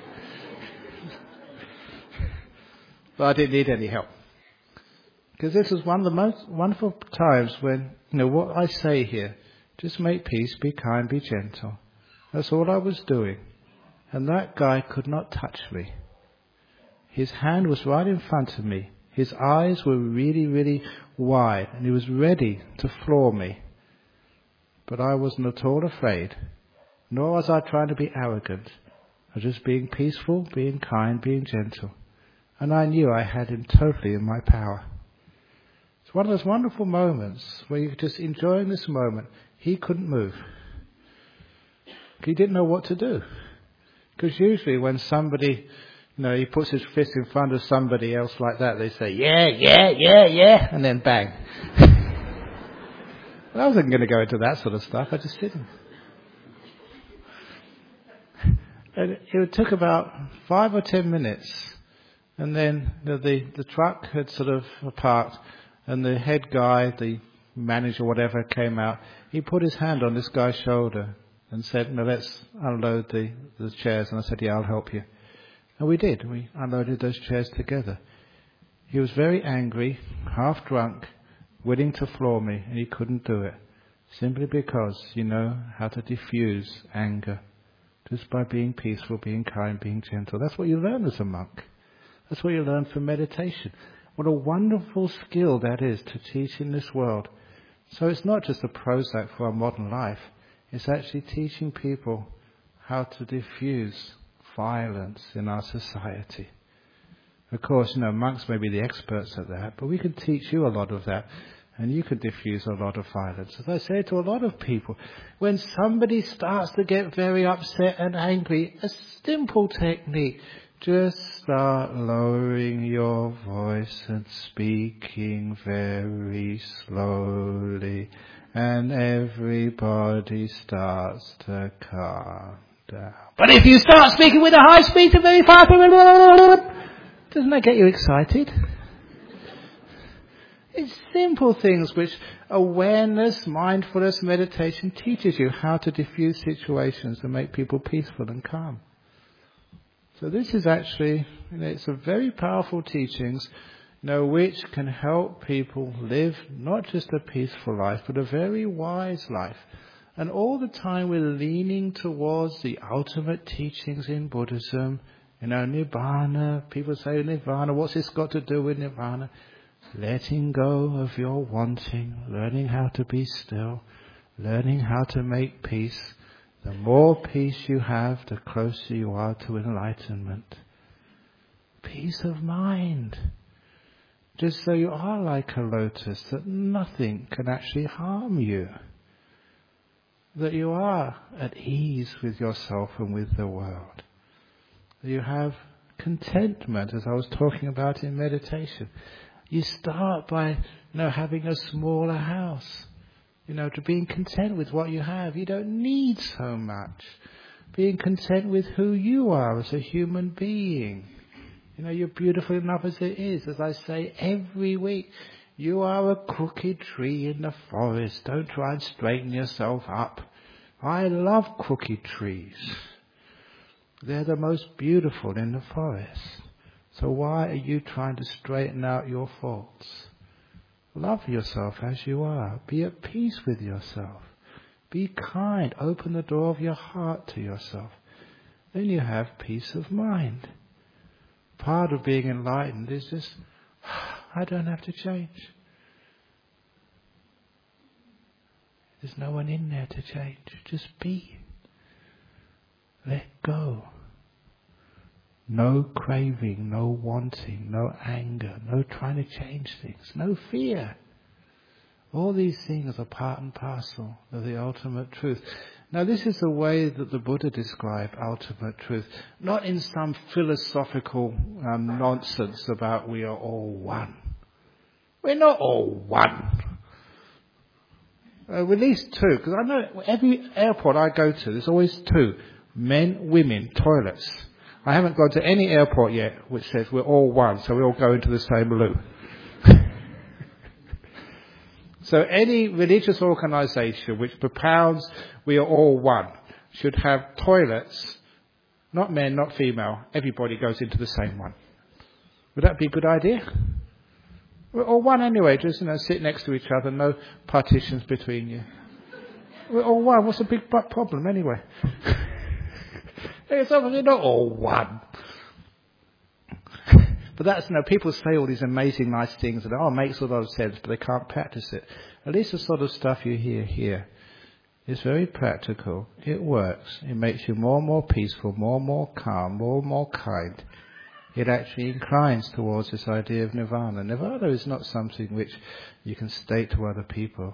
But I didn't need any help. Because this is one of the most wonderful times when, what I say here, just make peace, be kind, be gentle. That's all I was doing. And that guy could not touch me. His hand was right in front of me. His eyes were really, really wide, and he was ready to floor me. But I wasn't at all afraid, nor was I trying to be arrogant. I was just being peaceful, being kind, being gentle. And I knew I had him totally in my power. It's one of those wonderful moments where you're just enjoying this moment. He couldn't move. He didn't know what to do. Because usually when somebody, he puts his fist in front of somebody else like that, they say, yeah, yeah, yeah, yeah, and then bang. Well, I wasn't going to go into that sort of stuff. I just didn't. And it took about 5 or 10 minutes. And then the truck had sort of parked, and the head guy, the manager, whatever, came out. He put his hand on this guy's shoulder and said, let's unload the chairs. And I said, yeah, I'll help you. And we did. We unloaded those chairs together. He was very angry, half drunk, willing to floor me, and he couldn't do it. Simply because you know how to diffuse anger. Just by being peaceful, being kind, being gentle. That's what you learn as a monk. That's what you learn from meditation. What a wonderful skill that is to teach in this world. So it's not just a Prozac for our modern life. It's actually teaching people how to diffuse violence in our society. Of course, monks may be the experts at that, but we can teach you a lot of that, and you can diffuse a lot of violence. As I say to a lot of people, when somebody starts to get very upset and angry, a simple technique, just start lowering your voice and speaking very slowly, and everybody starts to calm down. But if you start speaking with a high speed and very fast, doesn't that get you excited? It's simple things which awareness, mindfulness, meditation teaches you how to diffuse situations and make people peaceful and calm. So this is actually, it's a very powerful teachings, which can help people live not just a peaceful life, but a very wise life. And all the time we're leaning towards the ultimate teachings in Buddhism, Nibbana. People say Nirvana, what's this got to do with Nirvana? Letting go of your wanting, learning how to be still, learning how to make peace. The more peace you have, the closer you are to enlightenment. Peace of mind. Just so you are like a lotus, that nothing can actually harm you. That you are at ease with yourself and with the world. That you have contentment, as I was talking about in meditation. You start by, having a smaller house. To being content with what you have. You don't need so much. Being content with who you are as a human being. You're beautiful enough as it is. As I say every week, you are a crooked tree in the forest. Don't try and straighten yourself up. I love crooked trees. They're the most beautiful in the forest. So why are you trying to straighten out your faults? Love yourself as you are. Be at peace with yourself. Be kind. Open the door of your heart to yourself. Then you have peace of mind. Part of being enlightened is just, I don't have to change. There's no one in there to change. Just be. Let go. No craving, no wanting, no anger, no trying to change things, no fear. All these things are part and parcel of the ultimate truth. Now this is the way that the Buddha described ultimate truth, not in some philosophical nonsense about we are all one. We're not all one. At least two, because I know every airport I go to, there's always two. Men, women, toilets. I haven't gone to any airport yet which says we're all one, so we all go into the same loo. So any religious organisation which propounds we are all one should have toilets, not men, not female. Everybody goes into the same one. Would that be a good idea? Or one anyway, just sit next to each other, no partitions between you. Or one, what's the big problem anyway? It's obviously not all one. But that's, people say all these amazing, nice things, and it makes a lot of sense, but they can't practice it. At least the sort of stuff you hear here is very practical. It works. It makes you more and more peaceful, more and more calm, more and more kind. It actually inclines towards this idea of nirvana. Nirvana is not something which you can state to other people.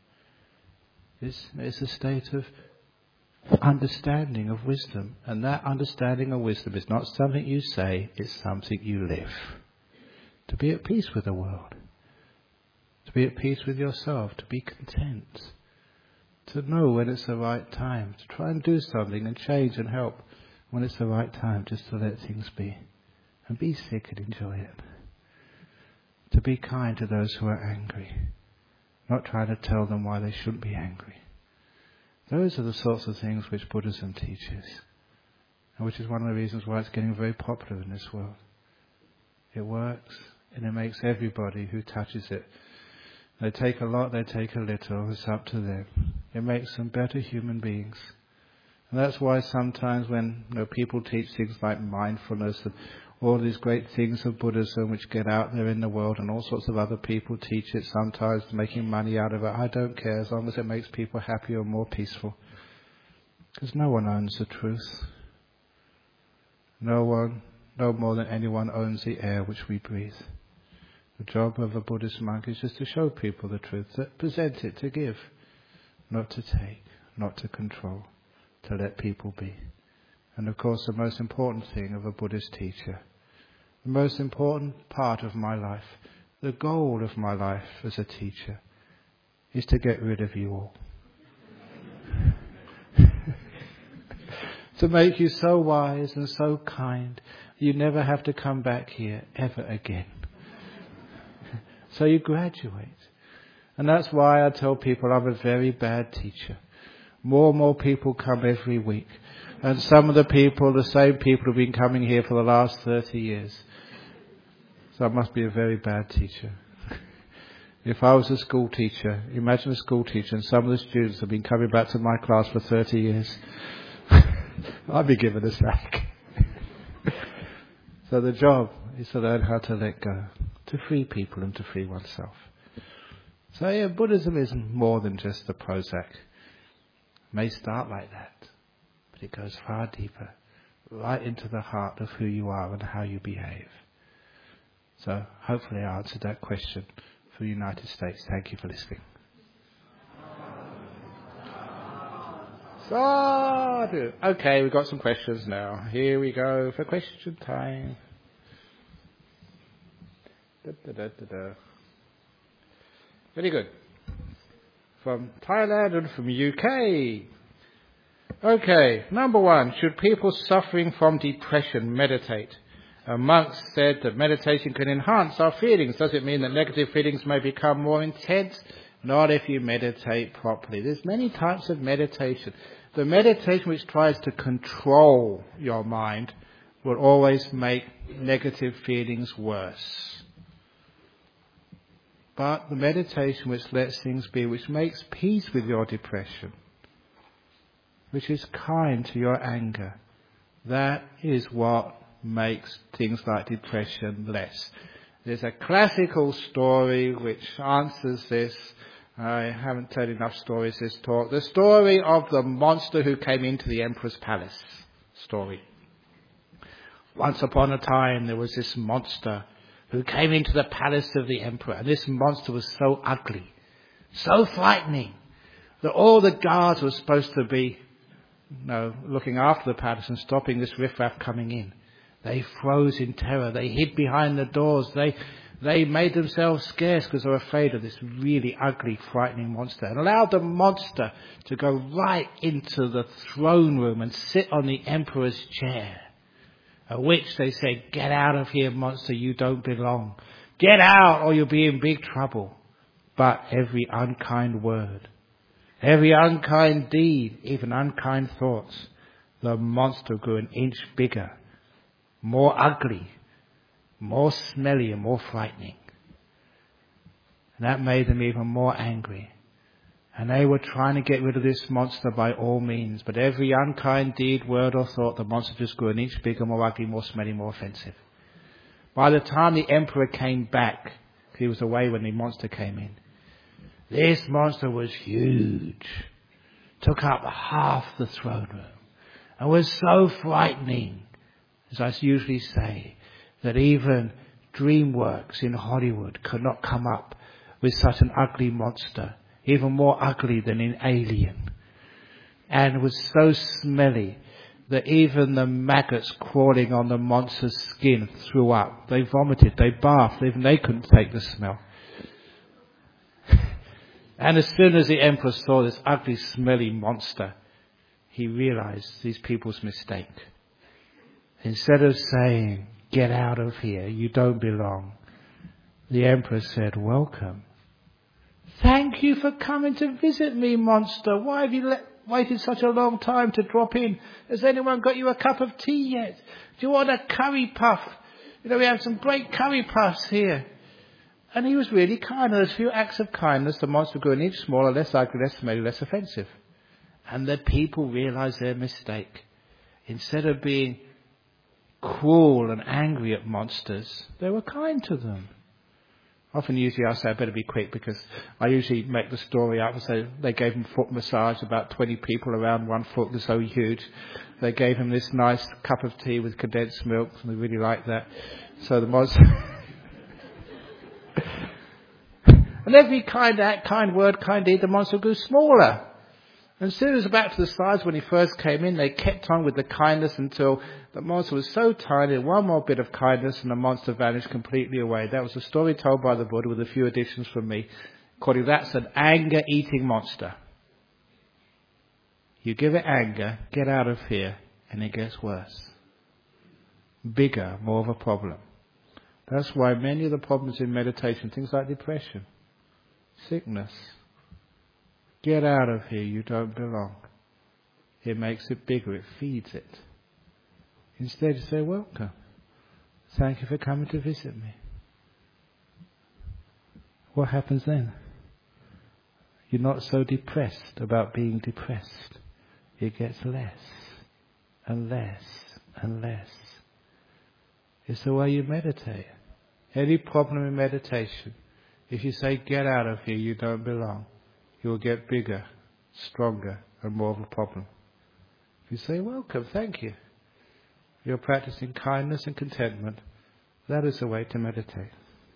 It's a state of understanding of wisdom. And that understanding of wisdom is not something you say, it's something you live. To be at peace with the world. To be at peace with yourself. To be content. To know when it's the right time. To try and do something and change and help when it's the right time, just to let things be. And be sick and enjoy it. To be kind to those who are angry. Not trying to tell them why they shouldn't be angry. Those are the sorts of things which Buddhism teaches. And which is one of the reasons why it's getting very popular in this world. It works, and it makes everybody who touches it. They take a lot, they take a little, it's up to them. It makes them better human beings. And that's why sometimes when people teach things like mindfulness and all these great things of Buddhism which get out there in the world, and all sorts of other people teach it, sometimes making money out of it. I don't care as long as it makes people happier and more peaceful. Because no one owns the truth. No one, no more than anyone, owns the air which we breathe. The job of a Buddhist monk is just to show people the truth, to present it, to give, not to take, not to control, to let people be. And of course the most important thing of a Buddhist teacher, the most important part of my life, the goal of my life as a teacher, is to get rid of you all. To make you so wise and so kind, you never have to come back here ever again. So you graduate. And that's why I tell people I'm a very bad teacher. More and more people come every week. And some of the people, the same people, have been coming here for the last 30 years. So I must be a very bad teacher. If I was a school teacher, imagine a school teacher and some of the students have been coming back to my class for 30 years. I'd be given a sack. So the job is to learn how to let go, to free people and to free oneself. So yeah, Buddhism is more than just the Prozac. It may start like that, but it goes far deeper, right into the heart of who you are and how you behave. So hopefully I answered that question for the United States. Thank you for listening. Sadhu. Okay, we've got some questions now. Here we go for question time. Very good. From Thailand and from UK. Okay, number one, should people suffering from depression meditate? A monk said that meditation can enhance our feelings. Does it mean that negative feelings may become more intense? Not if you meditate properly. There's many types of meditation. The meditation which tries to control your mind will always make negative feelings worse. But the meditation which lets things be, which makes peace with your depression, which is kind to your anger, that is what makes things like depression less. There's a classical story which answers this. I haven't told enough stories this talk. The story of the monster who came into the emperor's palace story. Once upon a time there was this monster who came into the palace of the emperor, and this monster was so ugly, so frightening, that all the guards were supposed to be looking after the palace and stopping this riffraff coming in. They froze in terror. They hid behind the doors. They made themselves scarce because they were afraid of this really ugly, frightening monster, and allowed the monster to go right into the throne room and sit on the emperor's chair. At which they said, "Get out of here, monster, you don't belong. Get out or you'll be in big trouble." But every unkind word, Every unkind deed, even unkind thoughts, the monster grew an inch bigger, more ugly, more smelly and more frightening. And that made them even more angry. And they were trying to get rid of this monster by all means. But every unkind deed, word or thought, the monster just grew an inch bigger, more ugly, more smelly, more offensive. By the time the emperor came back, he was away when the monster came in, this monster was huge. Took up half the throne room. And was so frightening, as I usually say, that even DreamWorks in Hollywood could not come up with such an ugly monster, even more ugly than in Alien. And was so smelly that even the maggots crawling on the monster's skin threw up. They vomited, they bathed, even they couldn't take the smell. And as soon as the emperor saw this ugly, smelly monster, he realized these people's mistake. Instead of saying, "Get out of here, you don't belong," the emperor said, "Welcome. Thank you for coming to visit me, monster. Why have you waited such a long time to drop in? Has anyone got you a cup of tea yet? Do you want a curry puff? We have some great curry puffs here." And he was really kind. And those few acts of kindness, the monster grew an inch smaller, less ugly, less smelly, less offensive. And the people realized their mistake. Instead of being cruel and angry at monsters, they were kind to them. Usually I say I better be quick, because I usually make the story up and say they gave him foot massage, about 20 people around one foot, they're so huge. They gave him this nice cup of tea with condensed milk, and they really liked that. So the monster... And every kind act, kind word, kind deed, the monster grew smaller. And as soon as it was back to the size when he first came in, they kept on with the kindness until the monster was so tiny, one more bit of kindness and the monster vanished completely away. That was a story told by the Buddha with a few additions from me, calling that's an anger-eating monster. You give it anger, get out of here, and it gets worse. Bigger, more of a problem. That's why many of the problems in meditation, things like depression, sickness, get out of here, you don't belong. It makes it bigger, it feeds it. Instead you say, "Welcome. Thank you for coming to visit me." What happens then? You're not so depressed about being depressed. It gets less and less and less. It's the way you meditate. Any problem in meditation, if you say, "Get out of here, you don't belong," you will get bigger, stronger, and more of a problem. If you say, "Welcome, thank you," you're practicing kindness and contentment. That is the way to meditate.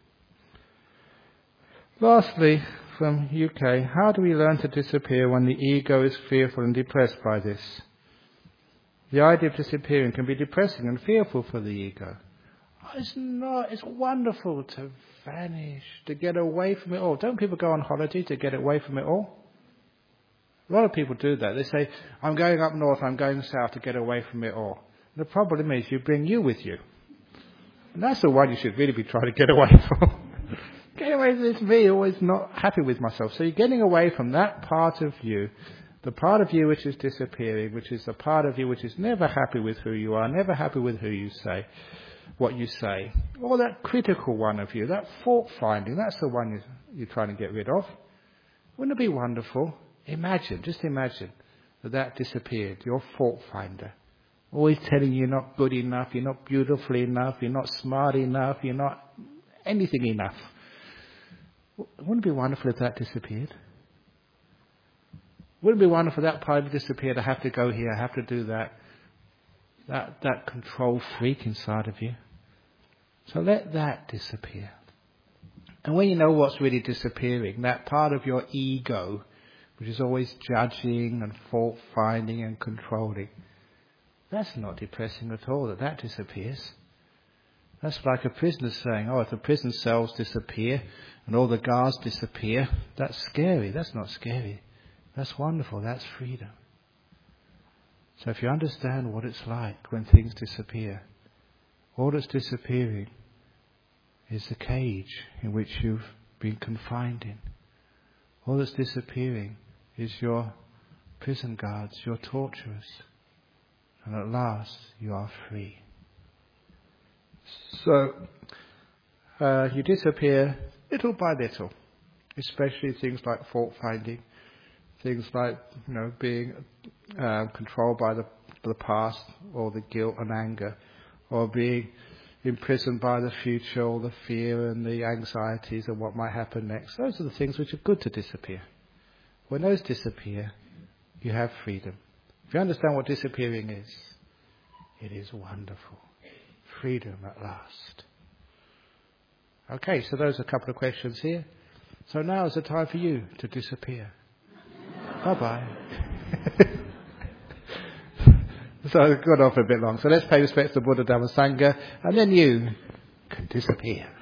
Lastly, from UK, how do we learn to disappear when the ego is fearful and depressed by this? The idea of disappearing can be depressing and fearful for the ego. It's not. It's wonderful to vanish, to get away from it all. Don't people go on holiday to get away from it all? A lot of people do that. They say, "I'm going up north, I'm going south to get away from it all." The problem is you bring you with you. And that's the one you should really be trying to get away from. Get away from this me, always not happy with myself. So you're getting away from that part of you, the part of you which is disappearing, which is the part of you which is never happy with who you are, never happy with who you say, what you say. Or that critical one of you, that fault finding, that's the one you're trying to get rid of. Wouldn't it be wonderful? Just imagine that disappeared, your fault finder. Always telling you you're not good enough, you're not beautiful enough, you're not smart enough, you're not anything enough. Wouldn't it be wonderful if that disappeared? Wouldn't it be wonderful if that part of you disappeared? I have to go here, I have to do that. That control freak inside of you. So let that disappear. And when you know what's really disappearing, that part of your ego, which is always judging and fault finding and controlling, that's not depressing at all, that disappears. That's like a prisoner saying, "Oh, if the prison cells disappear and all the guards disappear, that's scary." That's not scary. That's wonderful. That's freedom. So if you understand what it's like when things disappear, all that's disappearing is the cage in which you've been confined in. All that's disappearing is your prison guards, your torturers. And at last you are free. So you disappear little by little, especially things like fault finding, things like being controlled by the past or the guilt and anger, or being imprisoned by the future or the fear and the anxieties of what might happen next. Those are the things which are good to disappear. When those disappear, you have freedom. If you understand what disappearing is, it is wonderful. Freedom at last. Okay, so those are a couple of questions here. So now is the time for you to disappear. Bye-bye. So I've gone off a bit long. So let's pay respects to Buddha, Dhamma, Sangha, and then you can disappear.